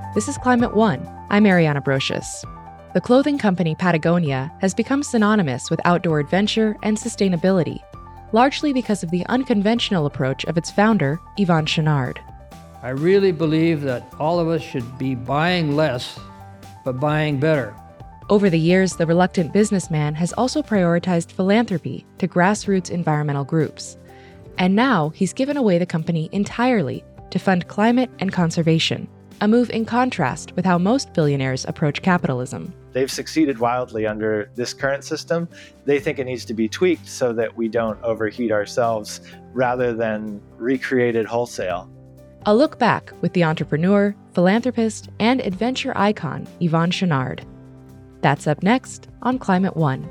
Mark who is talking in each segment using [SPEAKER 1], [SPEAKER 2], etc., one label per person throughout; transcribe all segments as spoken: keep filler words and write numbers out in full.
[SPEAKER 1] This is Climate One. I'm Ariana Brocious. The clothing company Patagonia has become synonymous with outdoor adventure and sustainability, largely because of the unconventional approach of its founder, Yvon Chouinard.
[SPEAKER 2] I really believe that all of us should be buying less, but buying better.
[SPEAKER 1] Over the years, the reluctant businessman has also prioritized philanthropy to grassroots environmental groups. And now he's given away the company entirely to fund climate and conservation, a move in contrast with how most billionaires approach capitalism.
[SPEAKER 3] They've succeeded wildly under this current system. They think it needs to be tweaked so that we don't overheat ourselves rather than recreated wholesale.
[SPEAKER 1] A look back with the entrepreneur, philanthropist, and adventure icon, Yvon Chouinard. That's up next on Climate One.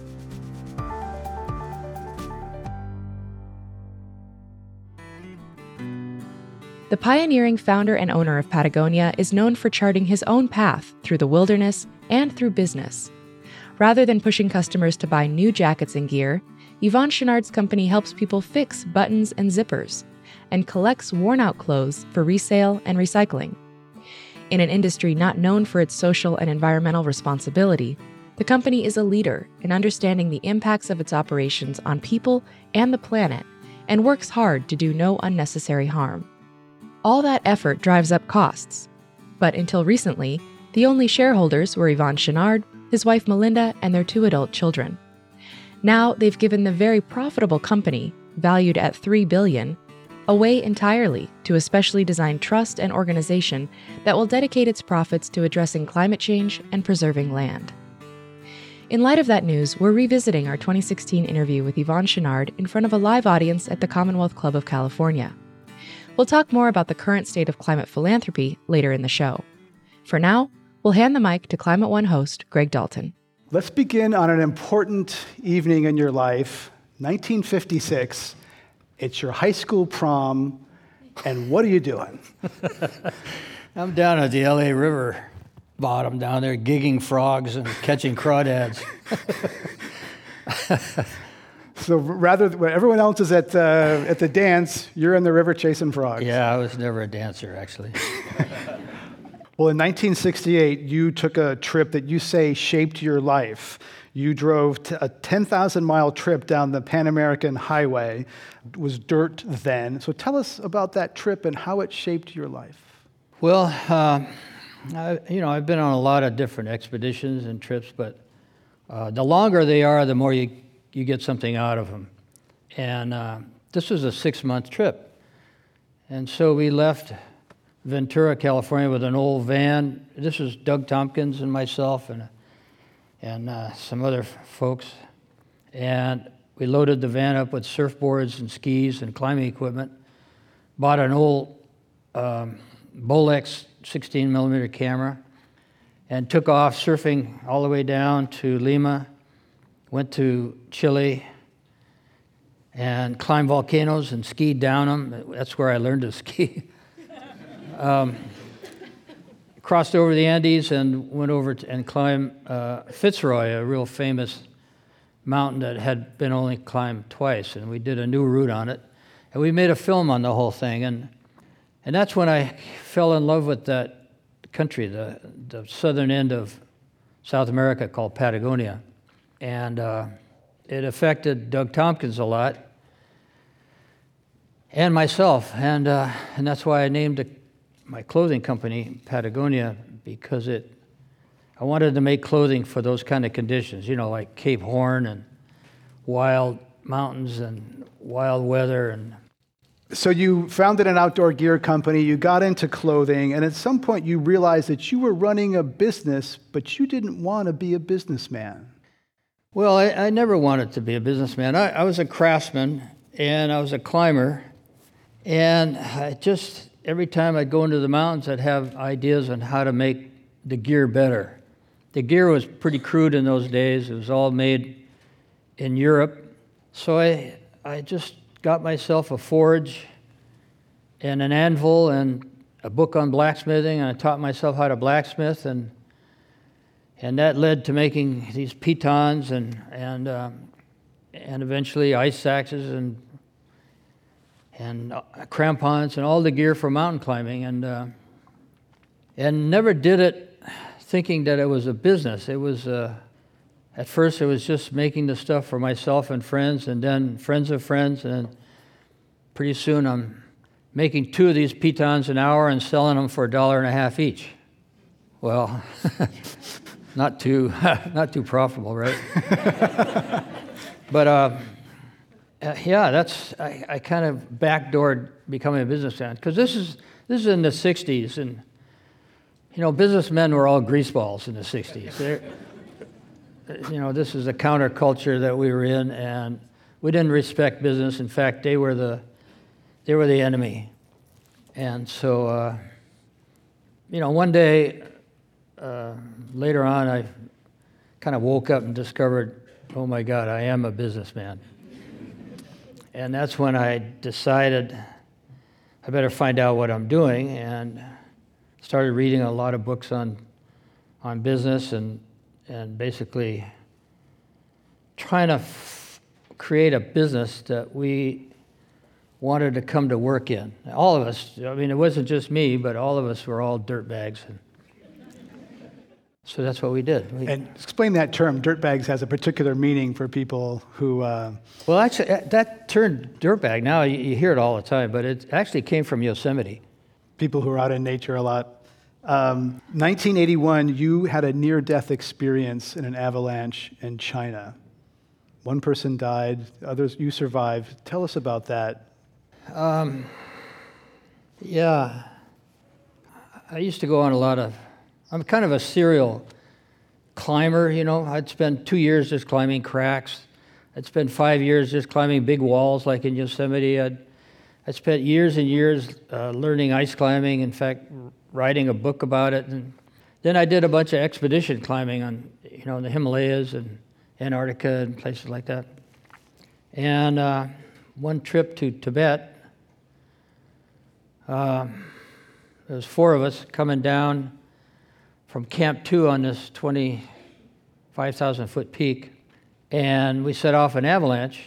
[SPEAKER 1] The pioneering founder and owner of Patagonia is known for charting his own path through the wilderness and through business. Rather than pushing customers to buy new jackets and gear, Yvon Chouinard's company helps people fix buttons and zippers and collects worn-out clothes for resale and recycling. In an industry not known for its social and environmental responsibility, the company is a leader in understanding the impacts of its operations on people and the planet and works hard to do no unnecessary harm. All that effort drives up costs. But until recently, the only shareholders were Yvon Chouinard, his wife Melinda, and their two adult children. Now they've given the very profitable company, valued at three billion dollars, away entirely to a specially designed trust and organization that will dedicate its profits to addressing climate change and preserving land. In light of that news, we're revisiting our twenty sixteen interview with Yvon Chouinard in front of a live audience at the Commonwealth Club of California. We'll talk more about the current state of climate philanthropy later in the show. For now, we'll hand the mic to Climate One host Greg Dalton.
[SPEAKER 4] Let's begin on an important evening in your life, nineteen fifty-six. It's your high school prom, and what are you doing?
[SPEAKER 2] I'm down at the L A River bottom down there gigging frogs and catching crawdads.
[SPEAKER 4] So rather when everyone else is at uh, at the dance, you're in the river chasing frogs.
[SPEAKER 2] Yeah, I was never a dancer, actually.
[SPEAKER 4] Well, in nineteen sixty-eight, you took a trip that you say shaped your life. You drove t- a ten thousand mile trip down the Pan American Highway. It was dirt then. So tell us about that trip and how it shaped your life.
[SPEAKER 2] Well, uh, I, you know, I've been on a lot of different expeditions and trips, but uh, the longer they are, the more you, you get something out of them. And uh, this was a six-month trip. And so we left Ventura, California with an old van. This was Doug Tompkins and myself and and uh, some other f- folks. And we loaded the van up with surfboards and skis and climbing equipment, bought an old um, Bolex sixteen millimeter camera, and took off surfing all the way down to Lima, went to Chile, and climbed volcanoes and skied down them. That's where I learned to ski. um, crossed over the Andes and went over to, and climbed uh, Fitzroy, a real famous mountain that had been only climbed twice, and we did a new route on it. And we made a film on the whole thing, and and that's when I fell in love with that country, the, the southern end of South America called Patagonia. And uh, it affected Doug Tompkins a lot, and myself, and uh, and that's why I named a my clothing company, Patagonia, because it, I wanted to make clothing for those kind of conditions, you know, like Cape Horn and wild mountains and wild weather. And
[SPEAKER 4] So you founded an outdoor gear company, you got into clothing, and at some point you realized that you were running a business, but you didn't want to be a businessman.
[SPEAKER 2] Well, I, I never wanted to be a businessman. I, I was a craftsman, and I was a climber, and I just, every time I'd go into the mountains, I'd have ideas on how to make the gear better. The gear was pretty crude in those days. It was all made in Europe. So I, I just got myself a forge and an anvil and a book on blacksmithing, and I taught myself how to blacksmith, and and that led to making these pitons and and um, and eventually ice axes and and crampons and all the gear for mountain climbing. And uh, and never did it thinking that it was a business. It was, uh, at first it was just making the stuff for myself and friends, and then friends of friends, and pretty soon I'm making two of these pitons an hour and selling them for a dollar and a half each. Well, not too, not too profitable, right? But uh, uh, yeah, that's I, I kind of backdoored becoming a businessman, because this is this is in the sixties, and you know, businessmen were all greaseballs in the sixties. They're, you know, this is the counterculture that we were in, and we didn't respect business. In fact, they were the they were the enemy. And so, uh, you know, one day uh, later on, I kind of woke up and discovered, oh my God, I am a businessman. And that's when I decided I better find out what I'm doing, and started reading a lot of books on on business, and and basically trying to f- create a business that we wanted to come to work in. All of us, I mean, it wasn't just me, but all of us were all dirtbags. And so that's what we did. We,
[SPEAKER 4] And explain that term. Dirtbags has a particular meaning for people who... Uh...
[SPEAKER 2] Well, actually, that term dirtbag, now you, you hear it all the time, but it actually came from Yosemite.
[SPEAKER 4] People who are out in nature a lot. Um, nineteen eighty-one, you had a near-death experience in an avalanche in China. One person died, others, you survived. Tell us about that.
[SPEAKER 2] Um, yeah, I used to go on a lot of, I'm kind of a serial climber, you know. I'd spend two years just climbing cracks. I'd spend five years just climbing big walls like in Yosemite. I'd, I spent years and years uh, learning ice climbing, in fact, writing a book about it. And then I did a bunch of expedition climbing on, you know, in the Himalayas and Antarctica and places like that. And uh, one trip to Tibet, uh, there was four of us coming down from Camp two on this twenty-five thousand foot peak, and we set off an avalanche,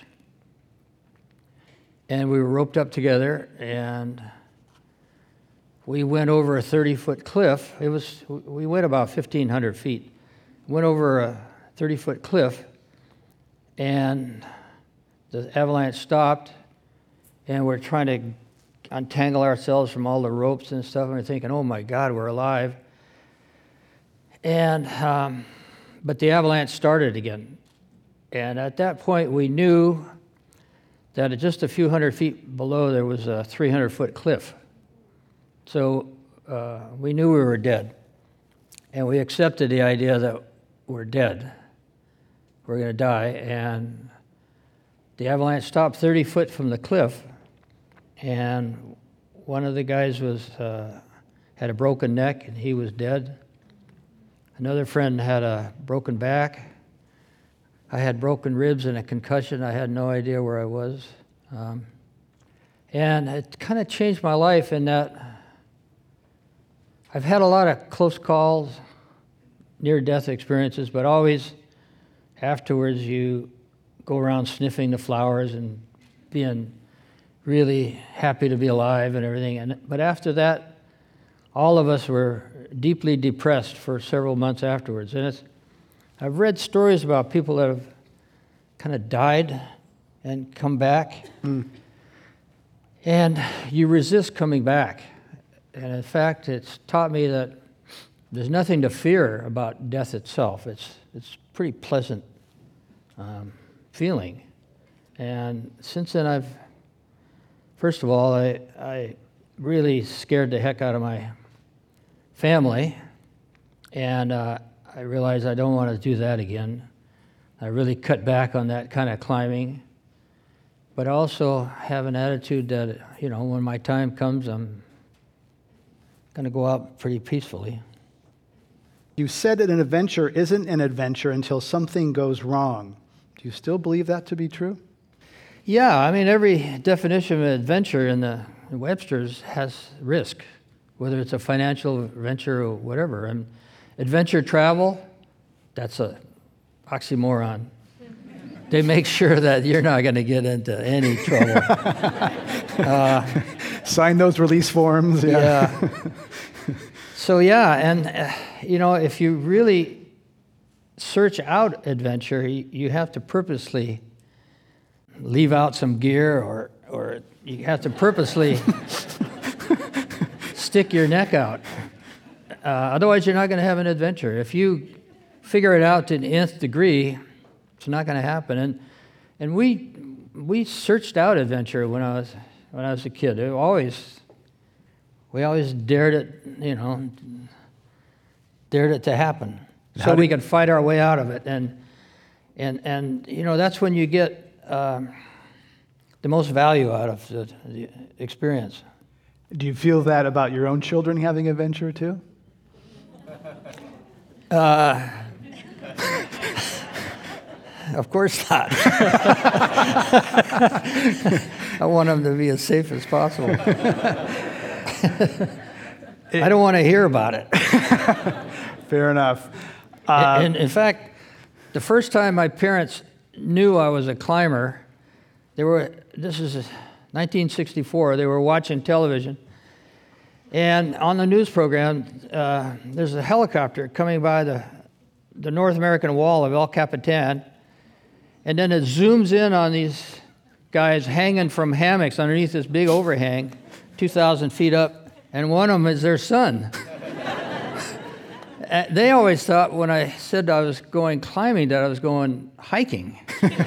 [SPEAKER 2] and we were roped up together, and we went over a thirty foot cliff. It was, we went about fifteen hundred feet. Went over a thirty foot cliff, and the avalanche stopped, and we're trying to untangle ourselves from all the ropes and stuff, and we're thinking, oh my God, we're alive. And, um, but the avalanche started again. And at that point, we knew that at just a few hundred feet below, there was a three hundred foot cliff. So uh, we knew we were dead. And we accepted the idea that we're dead. We're going to die. And the avalanche stopped thirty foot from the cliff. And one of the guys was uh, had a broken neck, and he was dead. Another friend had a broken back. I had broken ribs and a concussion. I had no idea where I was. Um, and it kind of changed my life in that I've had a lot of close calls, near-death experiences, but always afterwards you go around sniffing the flowers and being really happy to be alive and everything. And but after that, all of us were deeply depressed for several months afterwards. And it's, I've read stories about people that have kind of died and come back. Mm. And you resist coming back. And in fact, it's taught me that there's nothing to fear about death itself. It's it's a pretty pleasant um, feeling. And since then, I've, first of all, I, I really scared the heck out of my family. And uh, I realized I don't want to do that again. I really cut back on that kind of climbing. But I also have an attitude that, you know, when my time comes, I'm going to go out pretty peacefully.
[SPEAKER 4] You said that an adventure isn't an adventure until something goes wrong. Do you still believe that to be true?
[SPEAKER 2] Yeah, I mean, every definition of adventure in the in Webster's has risk, whether it's a financial venture or whatever. And adventure travel, that's a oxymoron. They make sure that you're not going to get into any trouble. uh,
[SPEAKER 4] Sign those release forms. Yeah.
[SPEAKER 2] yeah. So yeah, and uh, you know, if you really search out adventure, you, you have to purposely leave out some gear, or or you have to purposely stick your neck out. Uh, otherwise, you're not going to have an adventure. If you figure it out to the nth degree, it's not going to happen. And and we we searched out adventure when I was when I was a kid. It always we always dared it, you know, dared it to happen, so we could fight our way out of it. And and and you know, that's when you get um, the most value out of the, the experience.
[SPEAKER 4] Do you feel that about your own children having adventure too?
[SPEAKER 2] Uh, of course not. I want them to be as safe as possible. I don't want to hear about it.
[SPEAKER 4] Fair enough. Uh,
[SPEAKER 2] and, and in fact, the first time my parents knew I was a climber, they were, this is nineteen sixty-four, they were watching television. And on the news program, uh, there's a helicopter coming by the, the North American wall of El Capitan, and then it zooms in on these guys hanging from hammocks underneath this big overhang, two thousand feet up, and one of them is their son. Uh, they always thought when I said I was going climbing that I was going hiking.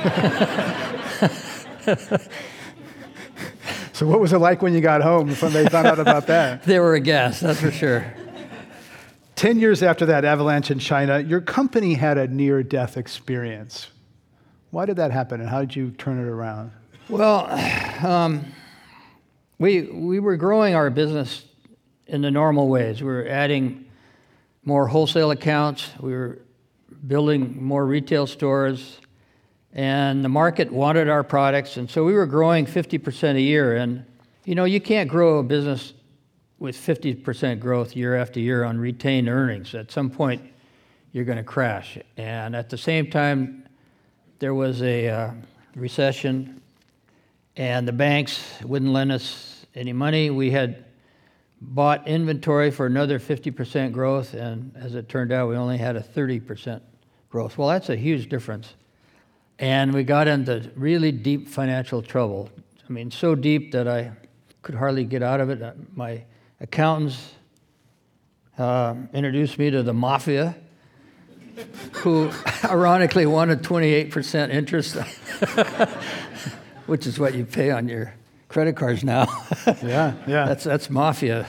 [SPEAKER 4] So what was it like when you got home when they found out about that?
[SPEAKER 2] They were aghast, that's for sure.
[SPEAKER 4] Ten years after that avalanche in China, your company had a near-death experience. Why did that happen, and how did you turn it around?
[SPEAKER 2] Well, um, we we were growing our business in the normal ways. We were adding more wholesale accounts. We were building more retail stores. And the market wanted our products, and so we were growing fifty percent a year. And, you know, you can't grow a business with fifty percent growth year after year on retained earnings. At some point, you're going to crash. And at the same time, there was a uh, recession, and the banks wouldn't lend us any money. We had bought inventory for another fifty percent growth, and as it turned out, we only had a thirty percent growth. Well, that's a huge difference. And we got into really deep financial trouble. I mean, so deep that I could hardly get out of it. My accountants uh, introduced me to the mafia, who ironically wanted twenty-eight percent interest, which is what you pay on your credit cards now.
[SPEAKER 4] Yeah, yeah.
[SPEAKER 2] That's, that's mafia.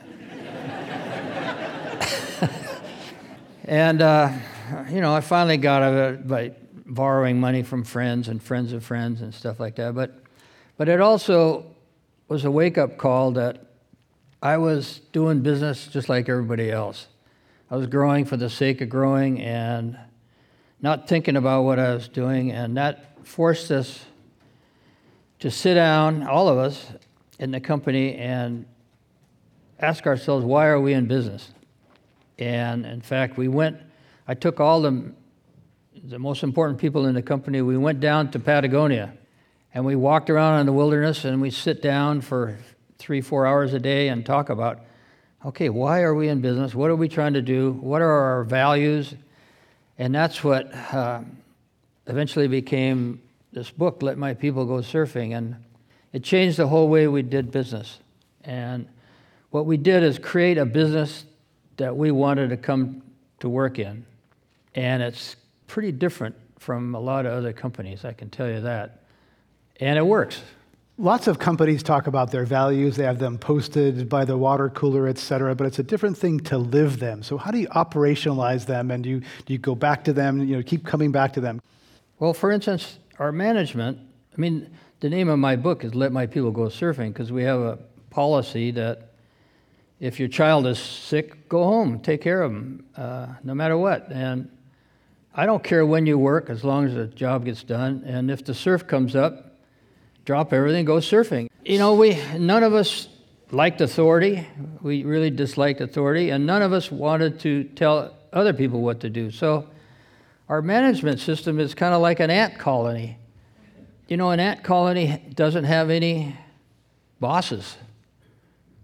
[SPEAKER 2] And, uh, you know, I finally got out of it by borrowing money from friends and friends of friends and stuff like that. But but it also was a wake-up call that I was doing business just like everybody else. I was growing for the sake of growing and not thinking about what I was doing, and that forced us to sit down, all of us in the company, and ask ourselves, why are we in business? And in fact, we went, I took all the the most important people in the company, we went down to Patagonia, and we walked around in the wilderness, and we sit down for three, four hours a day and talk about, okay, why are we in business? What are we trying to do? What are our values? And that's what uh, eventually became this book, Let My People Go Surfing, and it changed the whole way we did business. And what we did is create a business that we wanted to come to work in, and it's pretty different from a lot of other companies, I can tell you that. And it works.
[SPEAKER 4] Lots of companies talk about their values. They have them posted by the water cooler, et cetera, but it's a different thing to live them. So how do you operationalize them, and do you, do you go back to them, you know, keep coming back to them?
[SPEAKER 2] Well, for instance, our management, I mean, the name of my book is Let My People Go Surfing, because we have a policy that if your child is sick, go home, take care of them, uh, no matter what. And I don't care when you work, as long as the job gets done. And if the surf comes up, drop everything, go surfing. You know, we none of us liked authority. We really disliked authority, and none of us wanted to tell other people what to do. So our management system is kind of like an ant colony. You know, an ant colony doesn't have any bosses.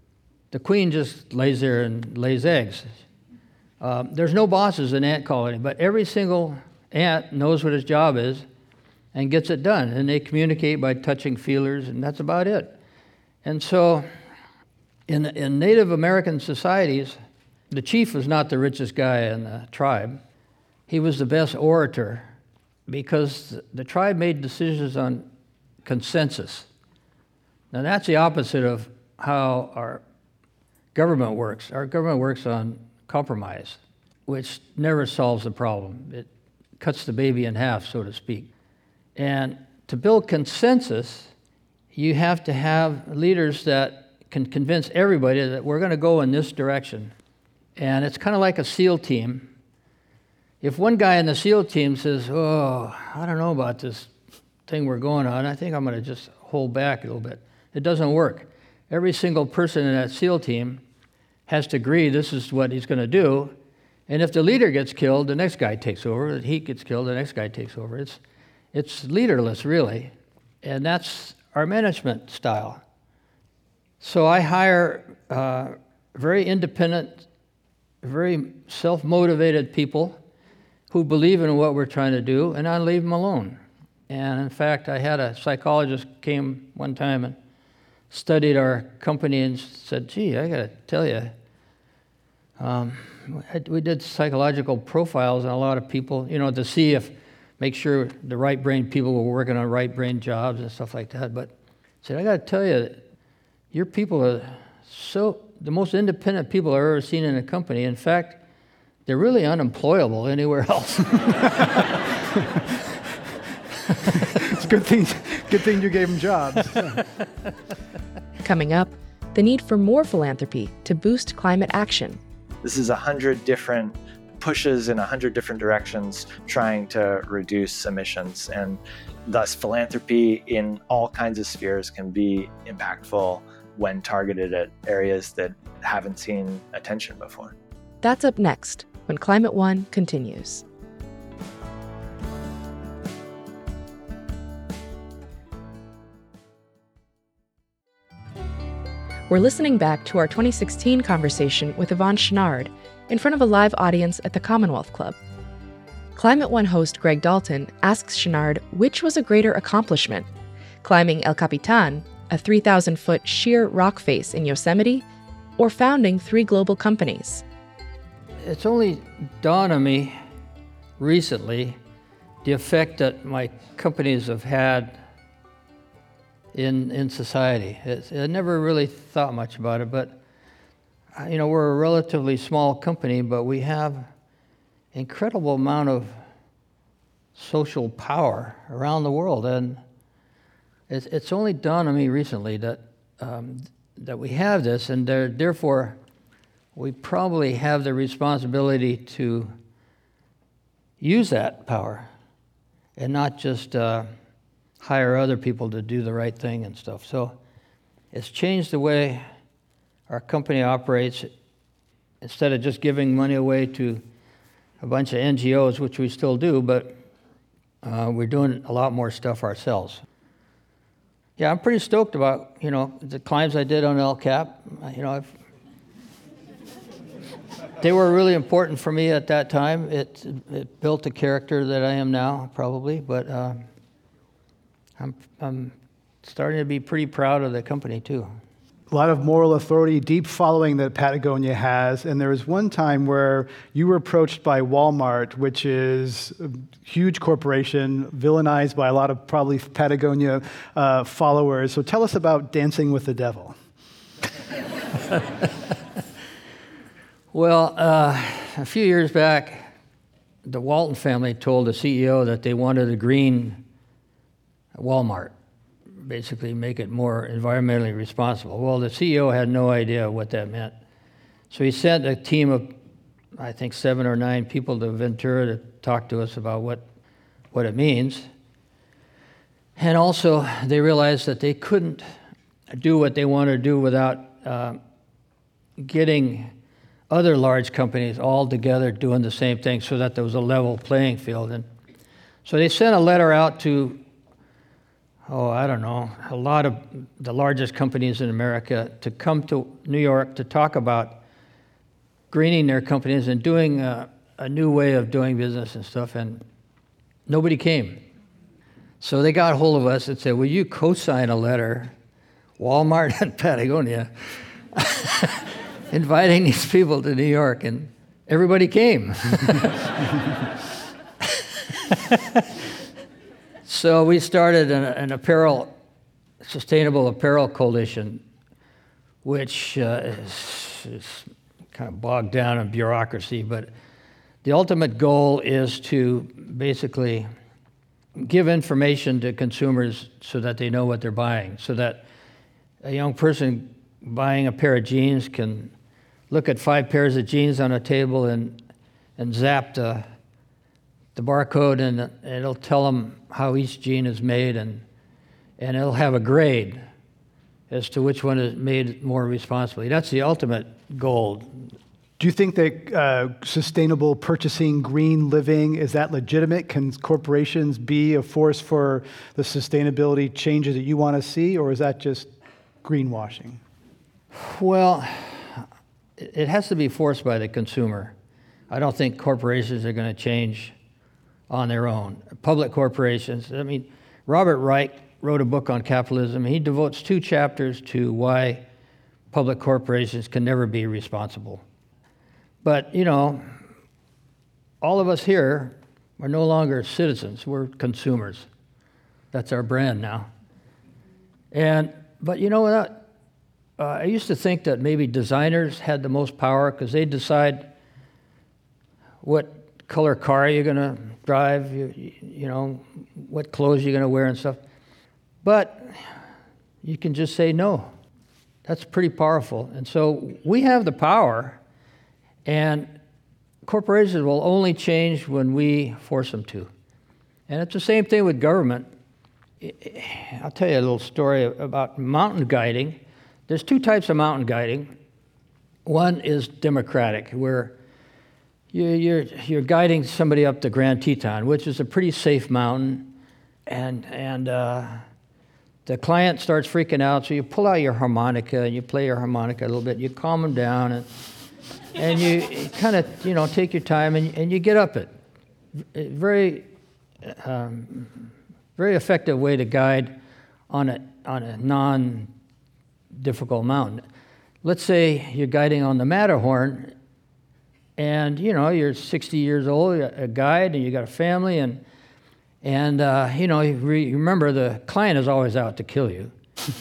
[SPEAKER 2] the queen just lays there and lays eggs. Um, there's no bosses in ant colony, but every single ant knows what his job is and gets it done. And they communicate by touching feelers, and that's about it. And so in, in Native American societies, the chief was not the richest guy in the tribe. He was the best orator because the tribe made decisions on consensus. Now that's the opposite of how our government works. Our government works on compromise, which never solves the problem. It cuts the baby in half, so to speak. And to build consensus, you have to have leaders that can convince everybody that we're going to go in this direction. And it's kind of like a SEAL team. If one guy in the SEAL team says, oh, I don't know about this thing we're going on, I think I'm going to just hold back a little bit. It doesn't work. Every single person in that SEAL team has to agree this is what he's going to do. And if the leader gets killed, the next guy takes over. If he gets killed, the next guy takes over. It's, it's leaderless, really. And that's our management style. So I hire uh, very independent, very self-motivated people who believe in what we're trying to do, and I leave them alone. And in fact, I had a psychologist came one time and studied our company and said, gee, I got to tell you, um, we did psychological profiles on a lot of people, you know, to see if, make sure the right brain people were working on right brain jobs and stuff like that. But I said, I got to tell you, your people are so, the most independent people I've ever seen in a company. In fact, they're really unemployable anywhere else.
[SPEAKER 4] It's a good thing, good thing you gave them jobs.
[SPEAKER 1] Coming up, the need for more philanthropy to boost climate action.
[SPEAKER 3] This is a hundred different pushes in a hundred different directions trying to reduce emissions, and thus philanthropy in all kinds of spheres can be impactful when targeted at areas that haven't seen attention before.
[SPEAKER 1] That's up next when Climate One continues. We're listening back to our twenty sixteen conversation with Yvon Chouinard in front of a live audience at the Commonwealth Club. Climate One host Greg Dalton asks Chouinard which was a greater accomplishment, climbing El Capitan, a three thousand foot sheer rock face in Yosemite, or founding three global companies.
[SPEAKER 2] It's only dawned on me recently the effect that my companies have had in in society. It's, I never really thought much about it, but you know, we're a relatively small company, but we have incredible amount of social power around the world, and it's, it's only dawned on me recently that um, that we have this, and there, therefore we probably have the responsibility to use that power and not just uh, hire other people to do the right thing and stuff. So it's changed the way our company operates. Instead of just giving money away to a bunch of N G Os, which we still do, but uh, we're doing a lot more stuff ourselves. Yeah, I'm pretty stoked about, you know, the climbs I did on El Cap. You know, I've, they were really important for me at that time. It, it built the character that I am now, probably, but uh, I'm, I'm starting to be pretty proud of the company, too.
[SPEAKER 4] A lot of moral authority, deep following that Patagonia has. And there was one time where you were approached by Walmart, which is a huge corporation, villainized by a lot of probably Patagonia uh, followers. So tell us about Dancing with the Devil.
[SPEAKER 2] Well, uh, a few years back, the Walton family told the C E O that they wanted a green Walmart, basically make it more environmentally responsible. Well, the C E O had no idea what that meant. So he sent a team of, I think, seven or nine people to Ventura to talk to us about what, what it means. And also, they realized that they couldn't do what they wanted to do without uh, getting other large companies all together doing the same thing so that there was a level playing field. And so they sent a letter out to oh, I don't know, a lot of the largest companies in America to come to New York to talk about greening their companies and doing a, a new way of doing business and stuff, and nobody came. So they got a hold of us and said, will you co-sign a letter, Walmart and Patagonia, inviting these people to New York? And everybody came. So we started an, an apparel, sustainable apparel coalition, which uh, is, is kind of bogged down in bureaucracy, but the ultimate goal is to basically give information to consumers so that they know what they're buying, so that a young person buying a pair of jeans can look at five pairs of jeans on a table and, and zap the, the barcode, and it'll tell them how each jean is made, and, and it'll have a grade as to which one is made more responsibly. That's the ultimate goal.
[SPEAKER 4] Do you think that uh, sustainable purchasing, green living, is that legitimate? Can corporations be a force for the sustainability changes that you want to see, or is that just greenwashing?
[SPEAKER 2] Well, it has to be forced by the consumer. I don't think corporations are going to change on their own. Public corporations, I mean, Robert Reich wrote a book on capitalism. He devotes two chapters to why public corporations can never be responsible. But, you know, all of us here are no longer citizens, we're consumers. That's our brand now. And, but you know what, uh, I used to think that maybe designers had the most power because they decide what color car you're gonna drive, you, you know, what clothes you're gonna wear and stuff. But you can just say no. That's pretty powerful. And so we have the power. And corporations will only change when we force them to. And it's the same thing with government. I'll tell you a little story about mountain guiding. There's two types of mountain guiding. One is democratic, where you're, you're guiding somebody up the Grand Teton, which is a pretty safe mountain, and, and uh, the client starts freaking out, so you pull out your harmonica and you play your harmonica a little bit, you calm them down, and And you kind of, you know, take your time and, and you get up it. Very, um, very effective way to guide on a on a non-difficult mountain. Let's say you're guiding on the Matterhorn, and you know you're sixty years old, a guide, and you got a family, and and uh, you know you re- remember the client is always out to kill you,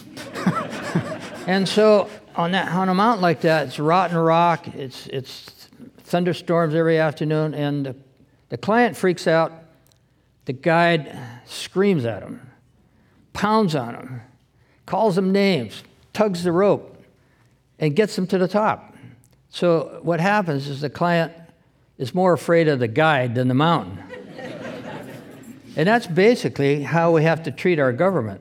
[SPEAKER 2] and so. On that, on a mountain like that, it's rotten rock, it's, it's thunderstorms every afternoon, and the, the client freaks out, the guide screams at him, pounds on him, calls him names, tugs the rope, and gets him to the top. So what happens is the client is more afraid of the guide than the mountain. And that's basically how we have to treat our government.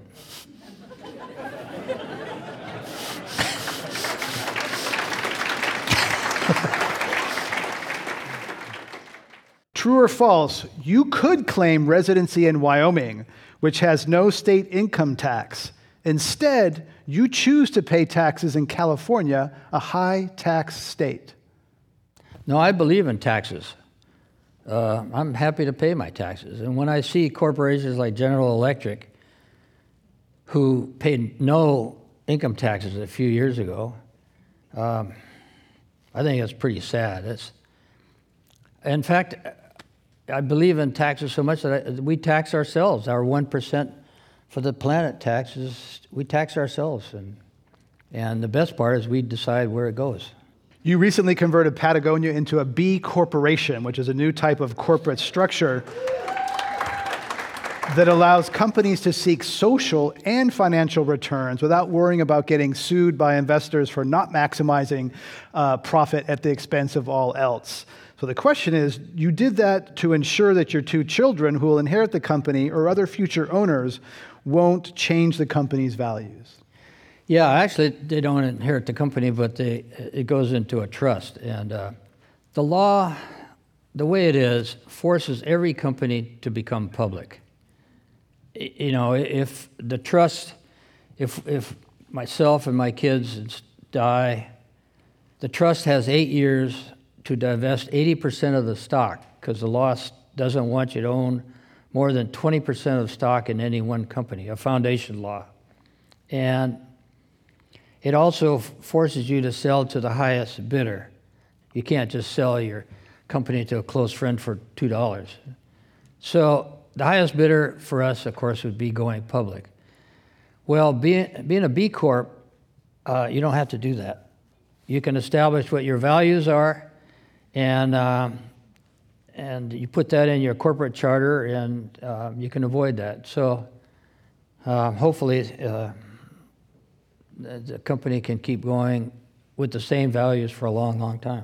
[SPEAKER 4] True or false, you could claim residency in Wyoming, which has no state income tax. Instead, you choose to pay taxes in California, a high-tax state.
[SPEAKER 2] No, I believe in taxes. Uh, I'm happy to pay my taxes. And when I see corporations like General Electric, who paid no income taxes a few years ago, um, I think that's pretty sad. It's, in fact, I believe in taxes so much that I, we tax ourselves. Our one percent for the planet taxes, we tax ourselves. And, and the best part is we decide where it goes.
[SPEAKER 4] You recently converted Patagonia into a B corporation, which is a new type of corporate structure that allows companies to seek social and financial returns without worrying about getting sued by investors for not maximizing uh, profit at the expense of all else. So the question is, you did that to ensure that your two children who will inherit the company or other future owners won't change the company's values.
[SPEAKER 2] Yeah, actually, they don't inherit the company, but they, it goes into a trust. And uh, the law, the way it is, forces every company to become public. you know, if the trust, if if myself and my kids die, the trust has eight years to divest eighty percent of the stock, because the law doesn't want you to own more than twenty percent of stock in any one company, a foundation law. And it also forces you to sell to the highest bidder. You can't just sell your company to a close friend for two dollars. So the highest bidder for us, of course, would be going public. Well, being, being a B Corp, uh, you don't have to do that. You can establish what your values are, and um, and you put that in your corporate charter, and uh, you can avoid that. So uh, hopefully uh, the company can keep going with the same values for a long, long time.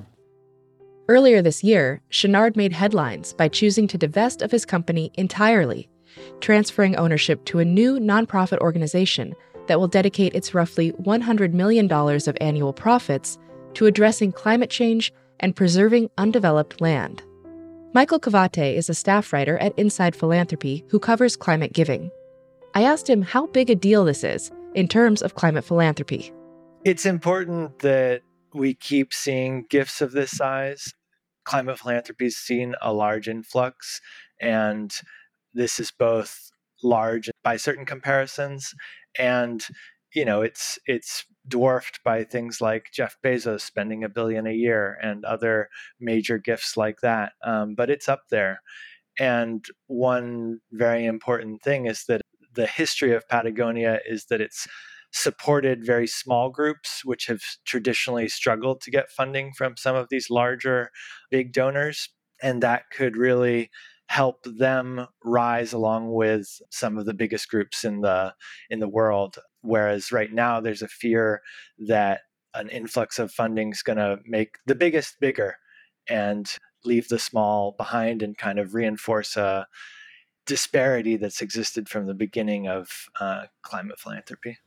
[SPEAKER 1] Earlier this year, Chouinard made headlines by choosing to divest of his company entirely, transferring ownership to a new nonprofit organization that will dedicate its roughly one hundred million dollars of annual profits to addressing climate change and preserving undeveloped land. Michael Cavate is a staff writer at Inside Philanthropy who covers climate giving. I asked him how big a deal this is in terms of climate philanthropy.
[SPEAKER 3] It's important that we keep seeing gifts of this size. Climate philanthropy has seen a large influx, and this is both large by certain comparisons, and you know it's it's dwarfed by things like Jeff Bezos spending a billion a year and other major gifts like that. Um, but it's up there. And one very important thing is that the history of Patagonia is that it's supported very small groups, which have traditionally struggled to get funding from some of these larger, big donors. And that could really help them rise along with some of the biggest groups in the in the world. Whereas right now there's a fear that an influx of funding is going to make the biggest bigger and leave the small behind, and kind of reinforce a disparity that's existed from the beginning of uh, climate philanthropy.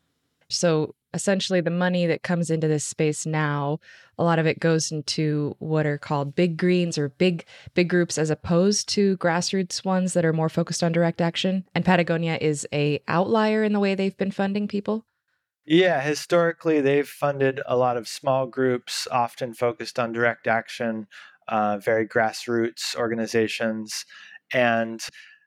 [SPEAKER 1] So essentially the money that comes into this space now, a lot of it goes into what are called big greens or big big groups, as opposed to grassroots ones that are more focused on direct action. And Patagonia is a outlier in the way they've been funding people.
[SPEAKER 3] Yeah, historically they've funded a lot of small groups, often focused on direct action, uh, very grassroots organizations. And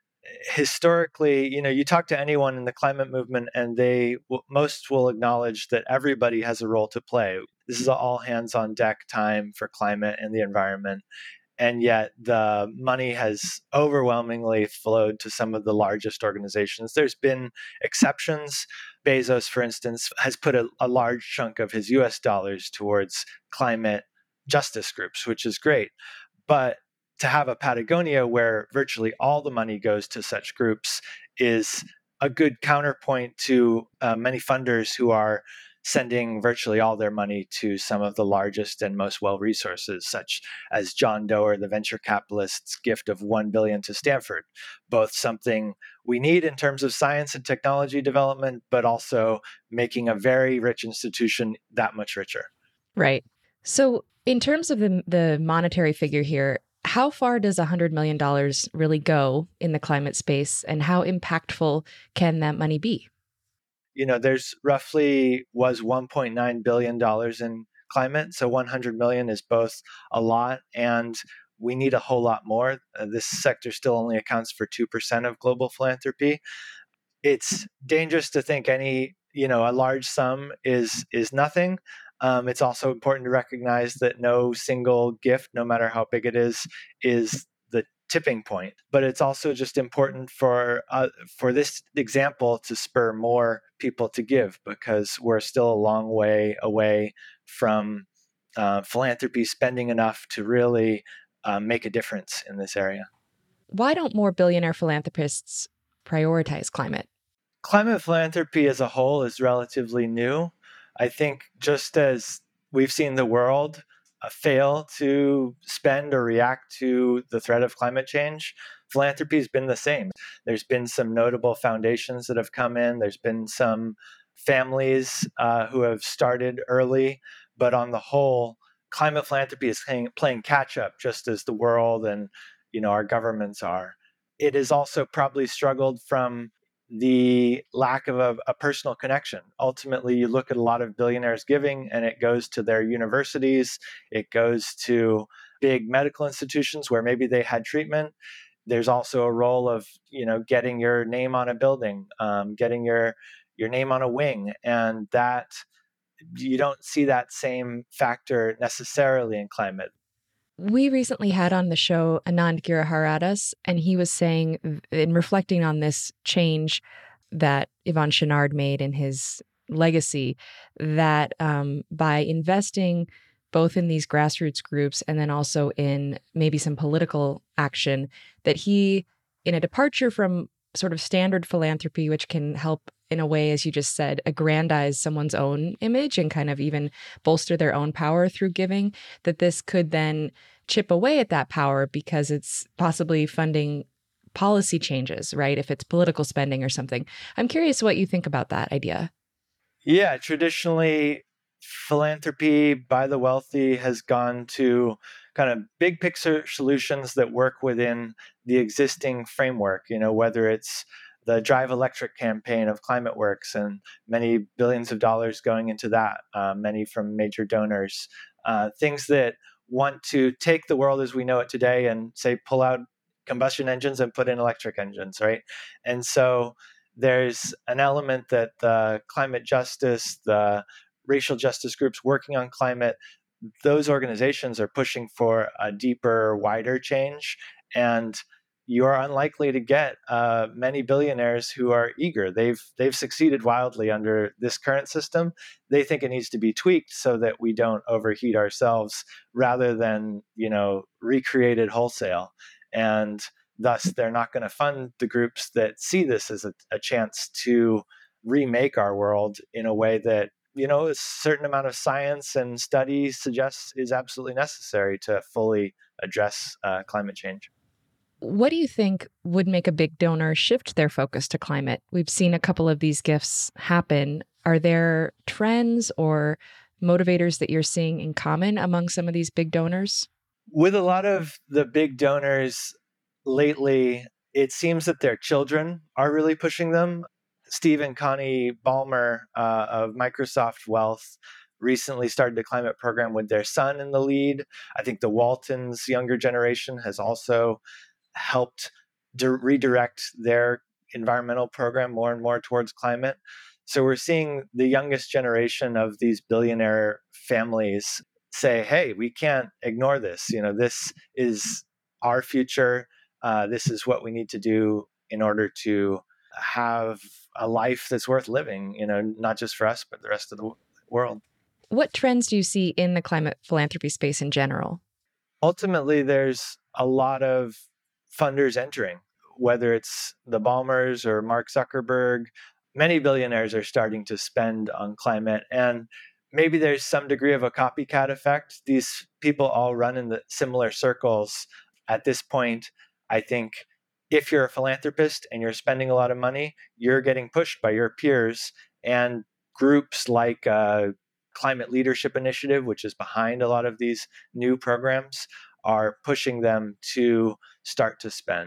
[SPEAKER 3] historically, you know, you talk to anyone in the climate movement and they w- most will acknowledge that everybody has a role to play. This is all hands on deck time for climate and the environment. And yet the money has overwhelmingly flowed to some of the largest organizations. There's been exceptions. Bezos, for instance, has put a, a large chunk of his U S dollars towards climate justice groups, which is great. But to have a Patagonia where virtually all the money goes to such groups is a good counterpoint to uh, many funders who are sending virtually all their money to some of the largest and most well-resourced, such as John Doerr, the venture capitalist's gift of one billion dollars to Stanford, both something we need in terms of science and technology development, but also making a very rich institution that much richer.
[SPEAKER 1] Right. So in terms of the, the monetary figure here, how far does one hundred million dollars really go in the climate space, and how impactful can that money be?
[SPEAKER 3] You know, there's roughly was one point nine billion dollars in climate. So one hundred million is both a lot, and we need a whole lot more. Uh, this sector still only accounts for two percent of global philanthropy. It's dangerous to think any, you know, a large sum is is nothing. Um, it's also important to recognize that no single gift, no matter how big it is, is the tipping point. But it's also just important for uh, for this example to spur more people to give, because we're still a long way away from uh, philanthropy spending enough to really uh, make a difference in this area.
[SPEAKER 1] Why don't more billionaire philanthropists prioritize climate?
[SPEAKER 3] Climate philanthropy as a whole is relatively new. I think just as we've seen the world uh, fail to spend or react to the threat of climate change, philanthropy has been the same. There's been some notable foundations that have come in. There's been some families uh, who have started early, but on the whole, climate philanthropy is playing, playing catch up, just as the world and you know our governments are. It has also probably struggled from the lack of a, a personal connection. Ultimately, you look at a lot of billionaires giving, and it goes to their universities, it goes to big medical institutions where maybe they had treatment. There's also a role of, you know, getting your name on a building, um, getting your your name on a wing, and that you don't see that same factor necessarily in climate.
[SPEAKER 1] We recently had on the show Anand Giriharadas, and he was saying, in reflecting on this change that Yvon Chouinard made in his legacy, that um, by investing both in these grassroots groups and then also in maybe some political action, that he, in a departure from sort of standard philanthropy, which can help in a way, as you just said, aggrandize someone's own image and kind of even bolster their own power through giving, that this could then chip away at that power because it's possibly funding policy changes, right? If it's political spending or something. I'm curious what you think about that idea.
[SPEAKER 3] Yeah, traditionally, philanthropy by the wealthy has gone to kind of big picture solutions that work within the existing framework, you know, whether it's the Drive Electric campaign of ClimateWorks and many billions of dollars going into that, uh, many from major donors, uh, things that want to take the world as we know it today and say, pull out combustion engines and put in electric engines, right? And so there's an element that the climate justice, the racial justice groups working on climate, those organizations are pushing for a deeper, wider change. And you are unlikely to get uh, many billionaires who are eager. They've they've succeeded wildly under this current system. They think it needs to be tweaked so that we don't overheat ourselves, rather than, you know, recreated wholesale. And thus, they're not going to fund the groups that see this as a, a chance to remake our world in a way that, you know, a certain amount of science and study suggests is absolutely necessary to fully address uh, climate change.
[SPEAKER 1] What do you think would make a big donor shift their focus to climate? We've seen a couple of these gifts happen. Are there trends or motivators that you're seeing in common among some of these big donors?
[SPEAKER 3] With a lot of the big donors lately, it seems that their children are really pushing them. Steve and Connie Ballmer uh, of Microsoft Wealth recently started a climate program with their son in the lead. I think the Waltons' younger generation has also helped di- redirect their environmental program more and more towards climate. So we're seeing the youngest generation of these billionaire families say, hey, we can't ignore this. You know, this is our future. Uh, this is what we need to do in order to have a life that's worth living, you know, not just for us, but the rest of the world.
[SPEAKER 1] What trends do you see in the climate philanthropy space in general?
[SPEAKER 3] Ultimately, there's a lot of funders entering, whether it's the Ballmers or Mark Zuckerberg. Many billionaires are starting to spend on climate, and maybe there's some degree of a copycat effect. These people all run in the similar circles. At this point, I think if you're a philanthropist and you're spending a lot of money, you're getting pushed by your peers, and groups like uh, Climate Leadership Initiative, which is behind a lot of these new programs, are pushing them to start to spend.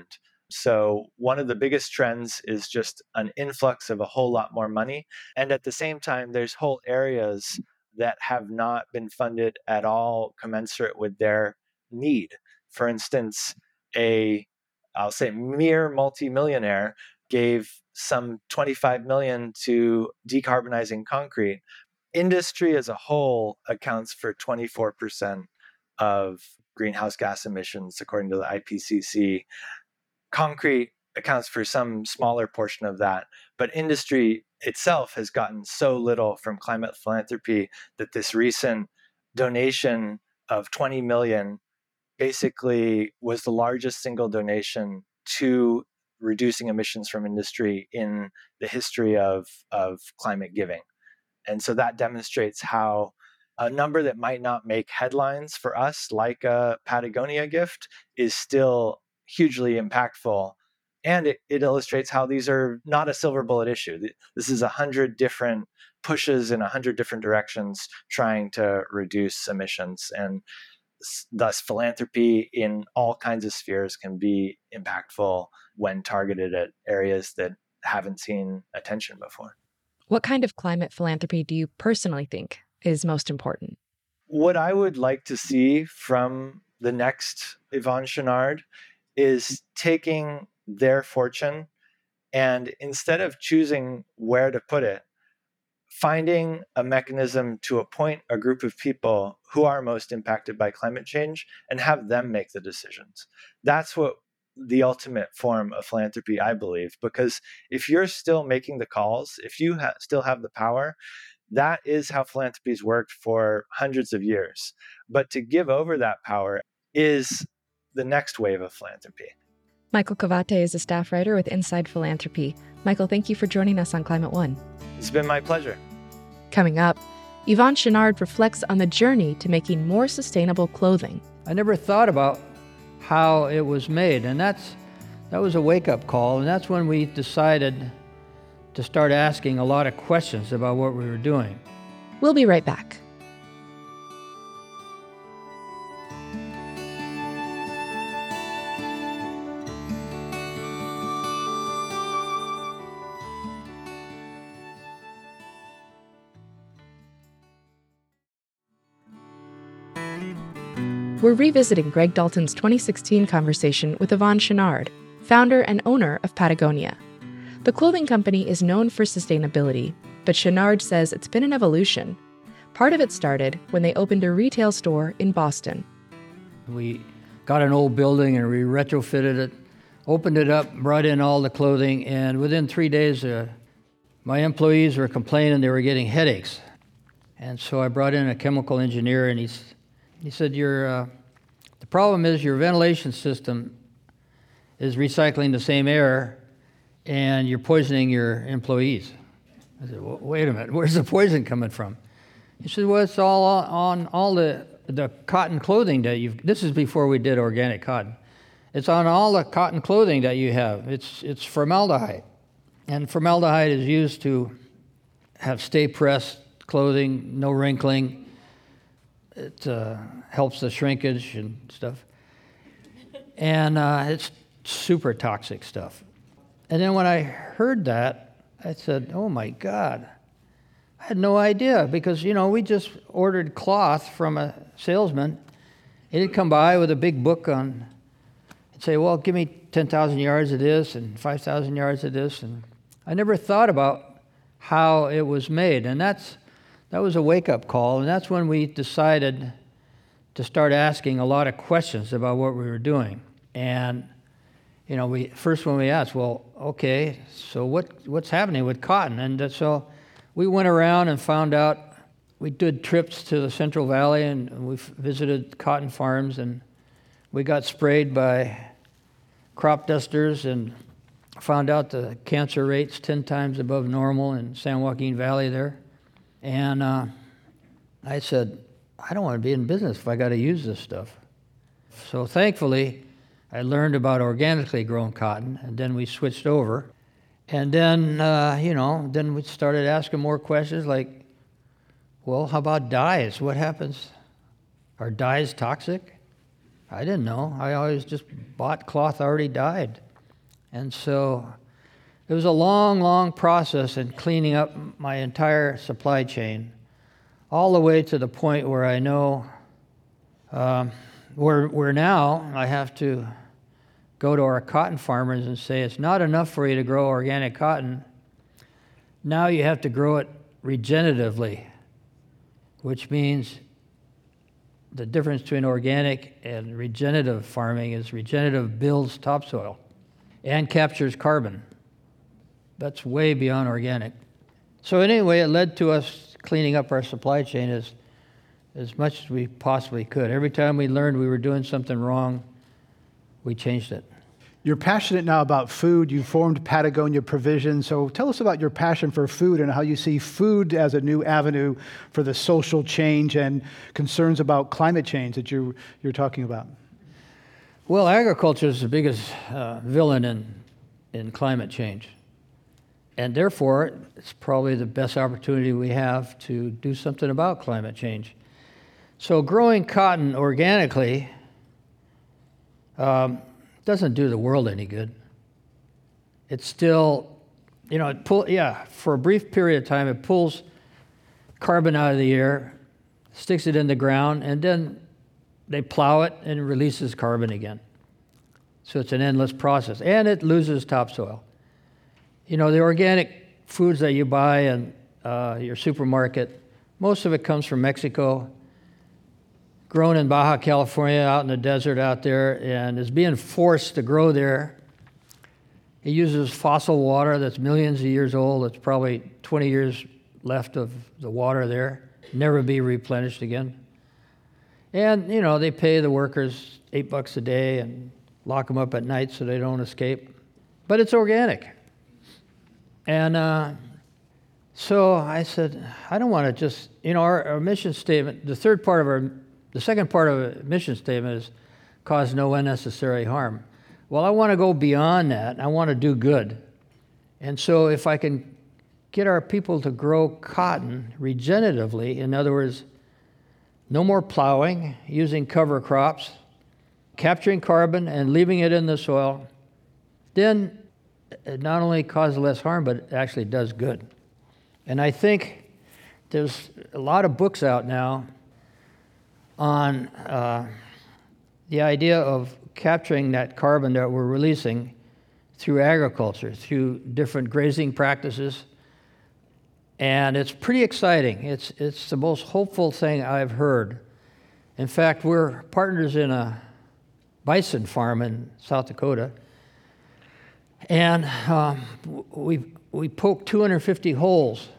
[SPEAKER 3] So one of the biggest trends is just an influx of a whole lot more money. And at the same time, there's whole areas that have not been funded at all commensurate with their need. For instance, a, I'll say, mere multimillionaire gave some twenty-five million to decarbonizing concrete. Industry as a whole accounts for twenty-four percent of greenhouse gas emissions, according to the I P C C. Concrete accounts for some smaller portion of that, but industry itself has gotten so little from climate philanthropy that this recent donation of twenty million basically was the largest single donation to reducing emissions from industry in the history of, of climate giving. And so that demonstrates how a number that might not make headlines for us, like a Patagonia gift, is still hugely impactful. And it, it illustrates how these are not a silver bullet issue. This is a hundred different pushes in a hundred different directions trying to reduce emissions. And thus, philanthropy in all kinds of spheres can be impactful when targeted at areas that haven't seen attention before.
[SPEAKER 1] What kind of climate philanthropy do you personally think is most important?
[SPEAKER 3] What I would like to see from the next Yvon Chouinard is taking their fortune and instead of choosing where to put it, finding a mechanism to appoint a group of people who are most impacted by climate change and have them make the decisions. That's what the ultimate form of philanthropy, I believe, because if you're still making the calls, if you ha- still have the power, that is how philanthropy's worked for hundreds of years. But to give over that power is the next wave of philanthropy.
[SPEAKER 1] Michael Cavate is a staff writer with Inside Philanthropy. Michael, thank you for joining us on Climate One.
[SPEAKER 3] It's been my pleasure.
[SPEAKER 1] Coming up, Yvon Chouinard reflects on the journey to making more sustainable clothing.
[SPEAKER 2] I never thought about how it was made, and that's that was a wake-up call, and that's when we decided to start asking a lot of questions about what we were doing.
[SPEAKER 1] We'll be right back. We're revisiting Greg Dalton's twenty sixteen conversation with Yvon Chouinard, founder and owner of Patagonia. The clothing company is known for sustainability, but Chouinard says it's been an evolution. Part of it started when they opened a retail store in Boston.
[SPEAKER 2] We got an old building and we retrofitted it, opened it up, brought in all the clothing, and within three days, uh, my employees were complaining they were getting headaches. And so I brought in a chemical engineer, and he's, he said, "Your, uh, the problem is your ventilation system is recycling the same air, and you're poisoning your employees." I said, well, wait a minute, where's the poison coming from? He said, well, it's all on, on all the, the cotton clothing that you've, this is before we did organic cotton. It's on all the cotton clothing that you have. It's, it's formaldehyde. And formaldehyde is used to have stay-pressed clothing, no wrinkling. It uh, helps the shrinkage and stuff. And uh, it's super toxic stuff. And then when I heard that, I said, oh my God, I had no idea, because, you know, we just ordered cloth from a salesman. He'd come by with a big book on, and say, well, give me ten thousand yards of this and five thousand yards of this. And I never thought about how it was made. And that's that was a wake-up call. And that's when we decided to start asking a lot of questions about what we were doing. And you know, we first when we asked, well, okay, so what what's happening with cotton? And uh, so we went around and found out. We did trips to the Central Valley, and we visited cotton farms, and we got sprayed by crop dusters and found out the cancer rate's ten times above normal in San Joaquin Valley there. And uh, I said, I don't want to be in business if I got to use this stuff. So thankfully, I learned about organically grown cotton, and then we switched over. And then, uh, you know, then we started asking more questions like, well, how about dyes? What happens? Are dyes toxic? I didn't know. I always just bought cloth already dyed. And so it was a long, long process in cleaning up my entire supply chain, all the way to the point where I know um, where, where now I have to go to our cotton farmers and say, it's not enough for you to grow organic cotton. Now you have to grow it regeneratively, which means the difference between organic and regenerative farming is regenerative builds topsoil and captures carbon. That's way beyond organic. So anyway, it led to us cleaning up our supply chain as, as much as we possibly could. Every time we learned we were doing something wrong, we changed it.
[SPEAKER 4] You're passionate now about food. You formed Patagonia Provision. So tell us about your passion for food and how you see food as a new avenue for the social change and concerns about climate change that you, you're talking about.
[SPEAKER 2] Well, agriculture is the biggest uh, villain in, in climate change. And therefore, it's probably the best opportunity we have to do something about climate change. So growing cotton organically um, doesn't do the world any good. It still you know, it pull, yeah, for a brief period of time, it pulls carbon out of the air, sticks it in the ground, and then they plow it and it releases carbon again. So it's an endless process, and it loses topsoil. You know, the organic foods that you buy in uh, your supermarket, most of it comes from Mexico, grown in Baja California, out in the desert out there, and is being forced to grow there. It uses fossil water that's millions of years old. It's probably twenty years left of the water there, never be replenished again. And, you know, they pay the workers eight bucks a day and lock them up at night so they don't escape. But it's organic. And uh, so I said, I don't want to just, you know, our, our mission statement, the third part of our, the second part of our mission statement is cause no unnecessary harm. Well, I want to go beyond that. I want to do good. And so if I can get our people to grow cotton regeneratively, in other words, no more plowing, using cover crops, capturing carbon and leaving it in the soil, then it not only causes less harm, but it actually does good. And I think there's a lot of books out now on uh, the idea of capturing that carbon that we're releasing through agriculture, through different grazing practices. And it's pretty exciting. It's, it's the most hopeful thing I've heard. In fact, we're partners in a bison farm in South Dakota. And um, we we poked two hundred fifty holes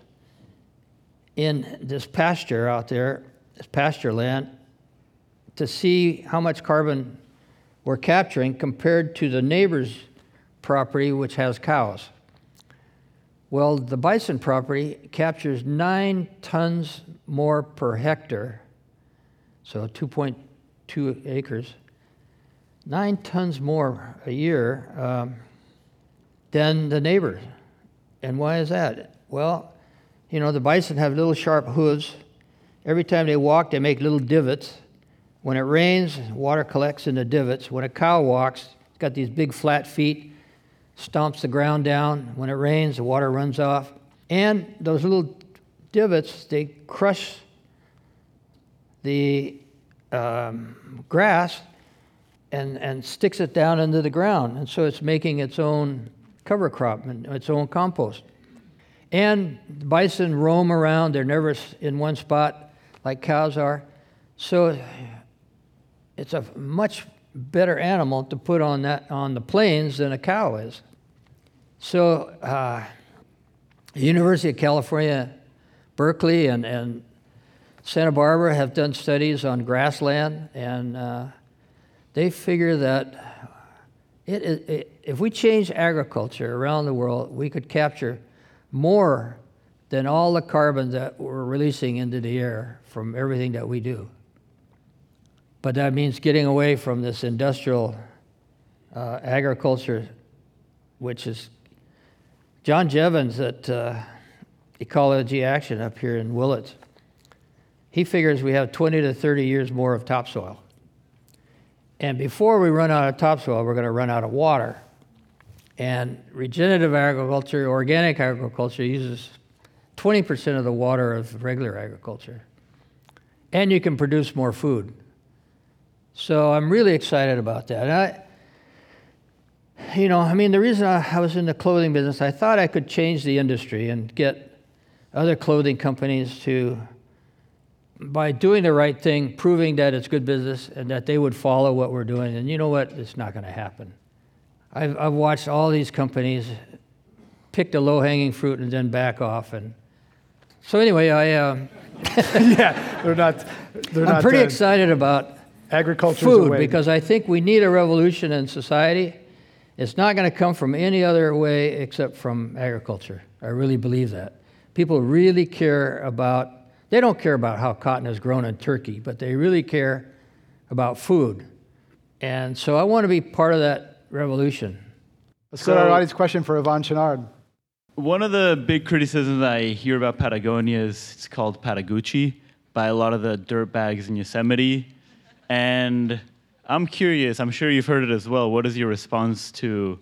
[SPEAKER 2] in this pasture out there, this pasture land, to see how much carbon we're capturing compared to the neighbor's property, which has cows. Well, the bison property captures nine tons more per hectare, so two point two acres, nine tons more a year um, than the neighbors. And why is that? Well, you know, the bison have little sharp hooves. Every time they walk, they make little divots. When it rains, water collects in the divots. When a cow walks, it's got these big flat feet, stomps the ground down. When it rains, the water runs off. And those little divots, they crush the um, grass and, and sticks it down into the ground. And so it's making its own cover crop and its own compost. And bison roam around. They're never in one spot like cows are. So it's a much better animal to put on that on the plains than a cow is. So uh, the University of California, Berkeley, and, and Santa Barbara have done studies on grassland, and uh, they figure that it, it, it, if we change agriculture around the world, we could capture more than all the carbon that we're releasing into the air from everything that we do. But that means getting away from this industrial uh, agriculture, which is John Jevons at uh, Ecology Action up here in Willits. He figures we have twenty to thirty years more of topsoil. And before we run out of topsoil, we're going to run out of water. And regenerative agriculture, organic agriculture, uses twenty percent of the water of regular agriculture. And you can produce more food. So I'm really excited about that. And I, you know, I mean, the reason I, I was in the clothing business, I thought I could change the industry and get other clothing companies to, by doing the right thing, proving that it's good business and that they would follow what we're doing. And you know what? It's not going to happen. I've, I've watched all these companies pick the low-hanging fruit and then back off. And so anyway, I um,
[SPEAKER 4] yeah, they're not. They're
[SPEAKER 2] I'm
[SPEAKER 4] not,
[SPEAKER 2] pretty
[SPEAKER 4] uh,
[SPEAKER 2] excited about
[SPEAKER 4] agriculture's
[SPEAKER 2] food
[SPEAKER 4] a way.
[SPEAKER 2] because I think we need a revolution in society. It's not going to come from any other way except from agriculture. I really believe that. People really care about, they don't care about how cotton is grown in Turkey, but they really care about food. And so I want to be part of that revolution.
[SPEAKER 4] Let's go to our audience question for Yvon Chouinard.
[SPEAKER 5] One of the big criticisms I hear about Patagonia is it's called Patagucci by a lot of the dirtbags in Yosemite. And I'm curious, I'm sure you've heard it as well, what is your response to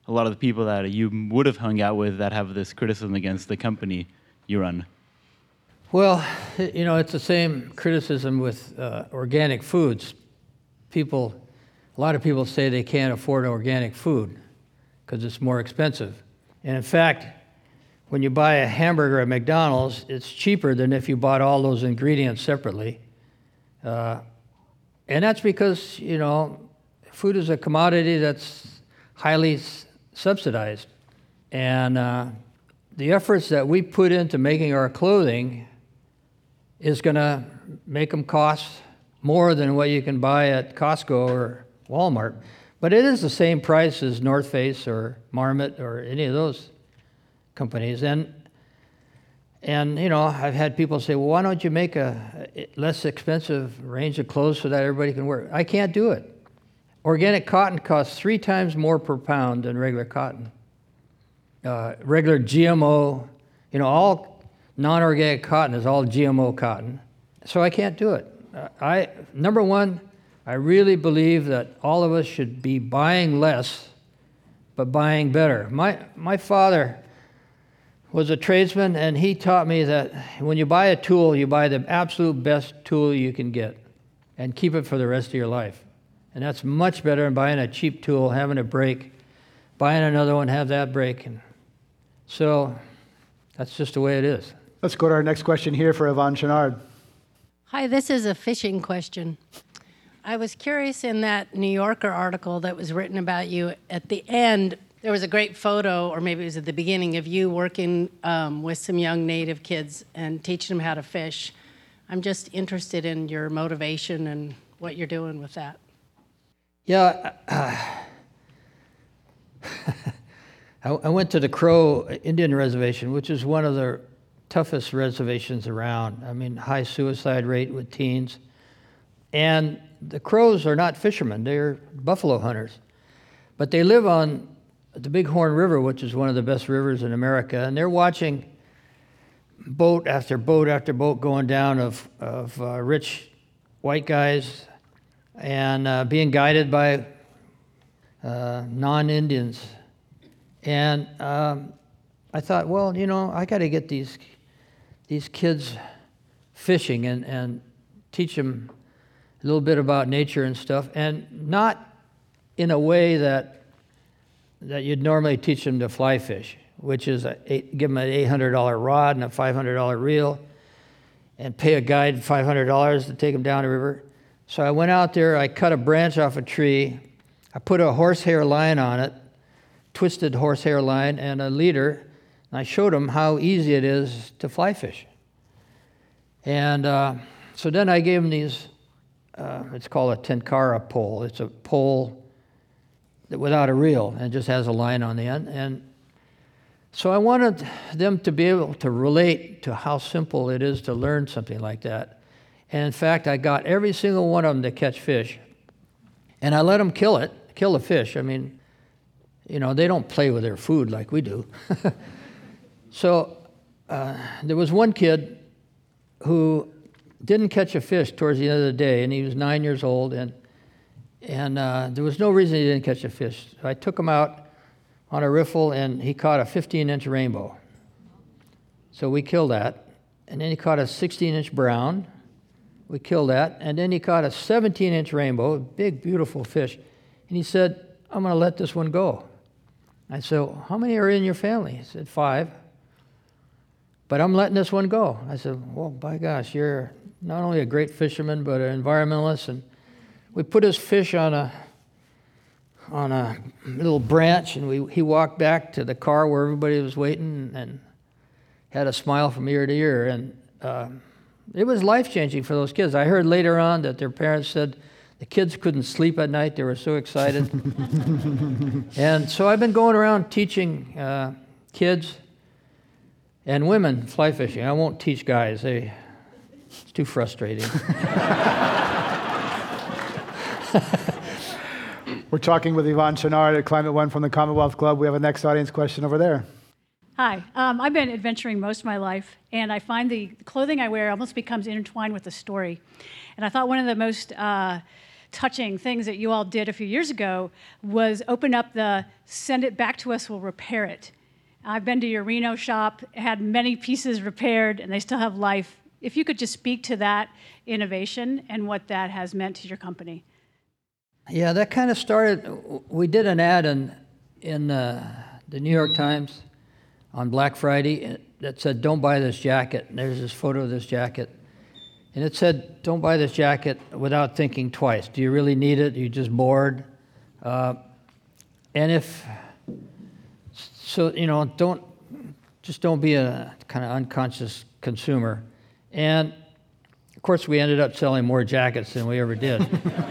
[SPEAKER 5] a lot of the people that you would have hung out with that have this criticism against the company you run?
[SPEAKER 2] Well, you know, it's the same criticism with uh, organic foods. People, a lot of people say they can't afford organic food because it's more expensive. And in fact, when you buy a hamburger at McDonald's, it's cheaper than if you bought all those ingredients separately. Uh, and that's because, you know, food is a commodity that's highly s- subsidized. And uh, the efforts that we put into making our clothing is going to make them cost more than what you can buy at Costco or Walmart. But it is the same price as North Face or Marmot or any of those companies. And, and you know, I've had people say, well, why don't you make a less expensive range of clothes so that everybody can wear it? I can't do it. Organic cotton costs three times more per pound than regular cotton. Uh, regular G M O, you know, all non-organic cotton is all G M O cotton. So I can't do it. Uh, I, number one, I really believe that all of us should be buying less, but buying better. My, my father was a tradesman, and he taught me that when you buy a tool, you buy the absolute best tool you can get and keep it for the rest of your life. And that's much better than buying a cheap tool, having it break, buying another one, have that break. And so that's just the way it is.
[SPEAKER 4] Let's go to our next question here for Yvon Chouinard.
[SPEAKER 6] Hi, this is a fishing question. I was curious, in that New Yorker article that was written about you, at the end, there was a great photo, or maybe it was at the beginning, of you working um, with some young Native kids and teaching them how to fish. I'm just interested in your motivation and what you're doing with that.
[SPEAKER 2] Yeah, uh, I, I went to the Crow Indian Reservation, which is one of the toughest reservations around. I mean, high suicide rate with teens. And the Crows are not fishermen, they're buffalo hunters. But they live on the Bighorn River, which is one of the best rivers in America, and they're watching boat after boat after boat going down of, of uh, rich white guys and uh, being guided by uh, non-Indians. And um, I thought, well, you know, I got to get these these kids fishing and, and teach them a little bit about nature and stuff, and not in a way that that you'd normally teach them to fly fish, which is a eight, give them an eight hundred dollar rod and a five hundred dollar reel, and pay a guide five hundred dollars to take them down the river. So I went out there, I cut a branch off a tree, I put a horsehair line on it, twisted horsehair line, and a leader, and I showed them how easy it is to fly fish. And uh, so then I gave them these, uh, it's called a tenkara pole. It's a pole that without a reel and just has a line on the end. And so I wanted them to be able to relate to how simple it is to learn something like that. And in fact, I got every single one of them to catch fish. And I let them kill it, kill the fish. I mean, you know, they don't play with their food like we do. So uh, there was one kid who didn't catch a fish towards the end of the day, and he was nine years old, and and uh, there was no reason he didn't catch a fish. So I took him out on a riffle, and he caught a fifteen inch rainbow. So we killed that. And then he caught a sixteen inch brown. We killed that. And then he caught a seventeen inch rainbow, a big, beautiful fish. And he said, I'm going to let this one go. I said, well, how many are in your family? He said, five. But I'm letting this one go. I said, well, by gosh, you're not only a great fisherman, but an environmentalist. And we put his fish on a on a little branch, and we he walked back to the car where everybody was waiting and had a smile from ear to ear. And uh, it was life-changing for those kids. I heard later on that their parents said the kids couldn't sleep at night. They were so excited. And so I've been going around teaching uh, kids and women fly fishing. I won't teach guys. They, it's too frustrating.
[SPEAKER 4] We're talking with Yvon Chouinard at Climate One from the Commonwealth Club. We have a next audience question over there.
[SPEAKER 7] Hi, um, I've been adventuring most of my life, and I find the clothing I wear almost becomes intertwined with the story. And I thought one of the most uh, touching things that you all did a few years ago was open up the send it back to us, we'll repair it. I've been to your Reno shop, had many pieces repaired, and they still have life. If you could just speak to that innovation and what that has meant to your company.
[SPEAKER 2] Yeah, that kind of started, we did an ad in, in uh, the New York Times on Black Friday that said, don't buy this jacket. And there's this photo of this jacket. And it said, don't buy this jacket without thinking twice. Do you really need it? Are you just bored? Uh, and if, so, you know, don't, just don't be a kind of unconscious consumer. And of course, we ended up selling more jackets than we ever did.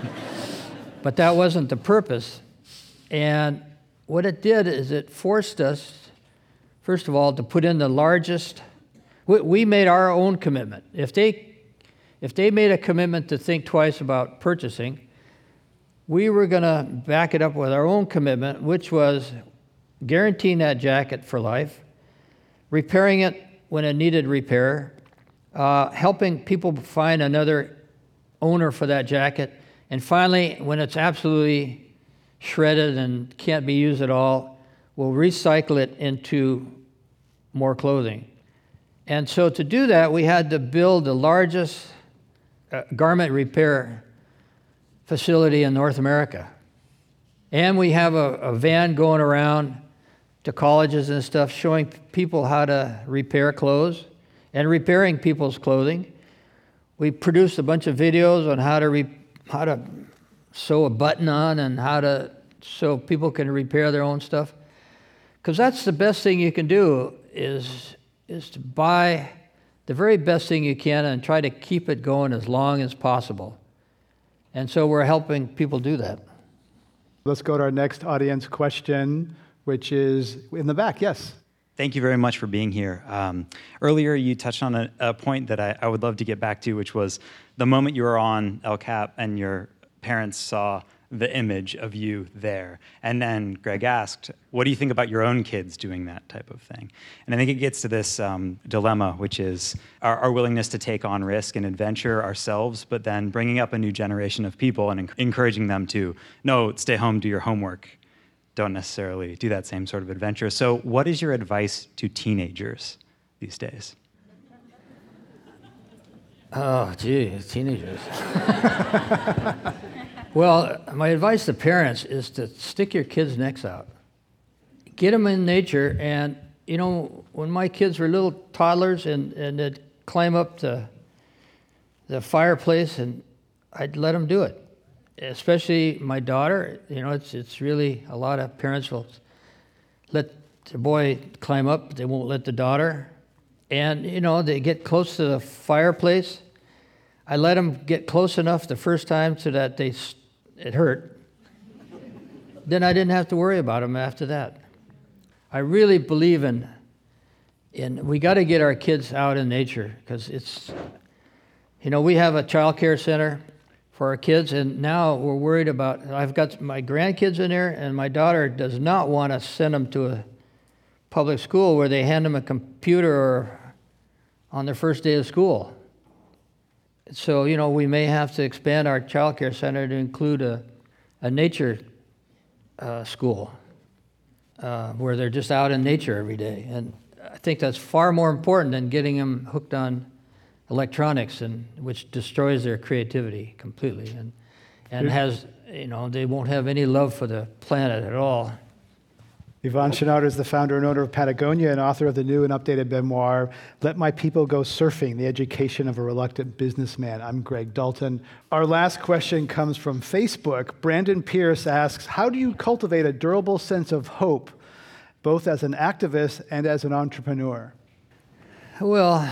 [SPEAKER 2] But that wasn't the purpose. And what it did is it forced us, first of all, to put in the largest, we, we made our own commitment. If they If they made a commitment to think twice about purchasing, we were going to back it up with our own commitment, which was guaranteeing that jacket for life, repairing it when it needed repair, uh, helping people find another owner for that jacket, and finally, when it's absolutely shredded and can't be used at all, we'll recycle it into more clothing. And so to do that, we had to build the largest Uh, garment repair facility in North America. And we have a, a van going around to colleges and stuff showing people how to repair clothes and repairing people's clothing. We produced a bunch of videos on how to re- how to sew a button on and how to so people can repair their own stuff. Because that's the best thing you can do is is to buy the very best thing you can and try to keep it going as long as possible. And so we're helping people do that.
[SPEAKER 4] Let's go to our next audience question, which is in the back. Yes.
[SPEAKER 8] Thank you very much for being here. Um, earlier, you touched on a, a point that I, I would love to get back to, which was the moment you were on El Cap and your parents saw the image of you there. And then Greg asked, what do you think about your own kids doing that type of thing? And I think it gets to this um, dilemma, which is our, our willingness to take on risk and adventure ourselves, but then bringing up a new generation of people and enc- encouraging them to, no, stay home, do your homework. Don't necessarily do that same sort of adventure. So what is your advice to teenagers these days?
[SPEAKER 2] Oh, gee, teenagers. Well, my advice to parents is to stick your kids' necks out. Get them in nature, and, you know, when my kids were little toddlers and, and they'd climb up the, the fireplace, and I'd let them do it. Especially my daughter, you know, it's it's really, a lot of parents will let the boy climb up, but they won't let the daughter. And, you know, they get close to the fireplace. I let them get close enough the first time so that they it hurt. Then I didn't have to worry about them after that. I really believe in, in we got to get our kids out in nature, because it's, you know, we have a child care center for our kids, and now we're worried about, I've got my grandkids in there, and my daughter does not want to send them to a public school where they hand them a computer or on their first day of school. So, you know, we may have to expand our child care center to include a, a nature uh, school uh, where they're just out in nature every day. And I think that's far more important than getting them hooked on electronics, and which destroys their creativity completely, and and has, you know, they won't have any love for the planet at all.
[SPEAKER 4] Yvon Chouinard is the founder and owner of Patagonia and author of the new and updated memoir, Let My People Go Surfing, The Education of a Reluctant Businessman. I'm Greg Dalton. Our last question comes from Facebook. Brandon Pierce asks, how do you cultivate a durable sense of hope, both as an activist and as an entrepreneur?
[SPEAKER 2] Well,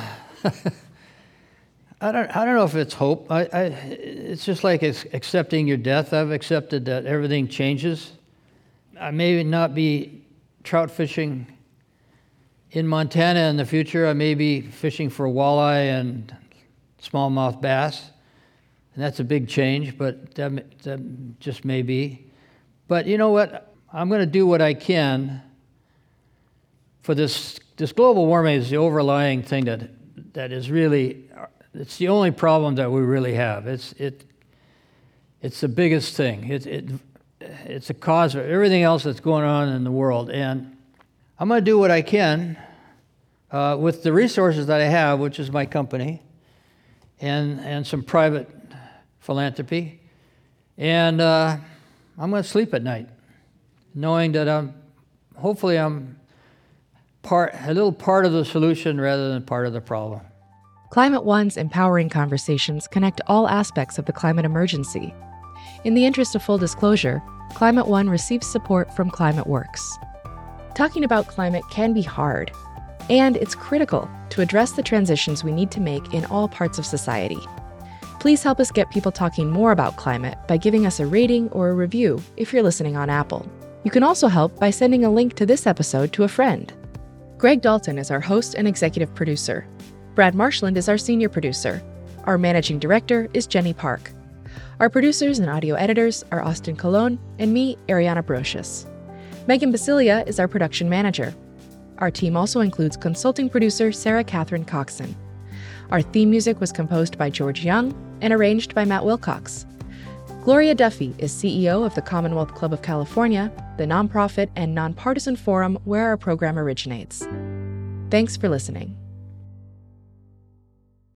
[SPEAKER 2] I don't, I don't know if it's hope. I, I, it's just like it's accepting your death. I've accepted that everything changes. I may not be trout fishing in Montana in the future. I may be fishing for walleye and smallmouth bass, and that's a big change, but that, that just may be. But you know what? I'm going to do what I can for this. This global warming is the overlying thing that that is really, it's the only problem that we really have. It's it. it's the biggest thing. It, it, it's a cause of everything else that's going on in the world. And I'm going to do what I can uh, with the resources that I have, which is my company, and, and some private philanthropy. And uh, I'm going to sleep at night, knowing that I'm, hopefully I'm part, a little part of the solution rather than part of the problem.
[SPEAKER 1] Climate One's empowering conversations connect all aspects of the climate emergency. In the interest of full disclosure, Climate One receives support from Climate Works. Talking about climate can be hard, and it's critical to address the transitions we need to make in all parts of society. Please help us get people talking more about climate by giving us a rating or a review if you're listening on Apple. You can also help by sending a link to this episode to a friend. Greg Dalton is our host and executive producer. Brad Marshland is our senior producer. Our managing director is Jenny Park. Our producers and audio editors are Austin Colon and me, Ariana Brocious. Megan Basilia is our production manager. Our team also includes consulting producer Sarah Catherine Coxon. Our theme music was composed by George Young and arranged by Matt Wilcox. Gloria Duffy is C E O of the Commonwealth Club of California, the nonprofit and nonpartisan forum where our program originates. Thanks for listening.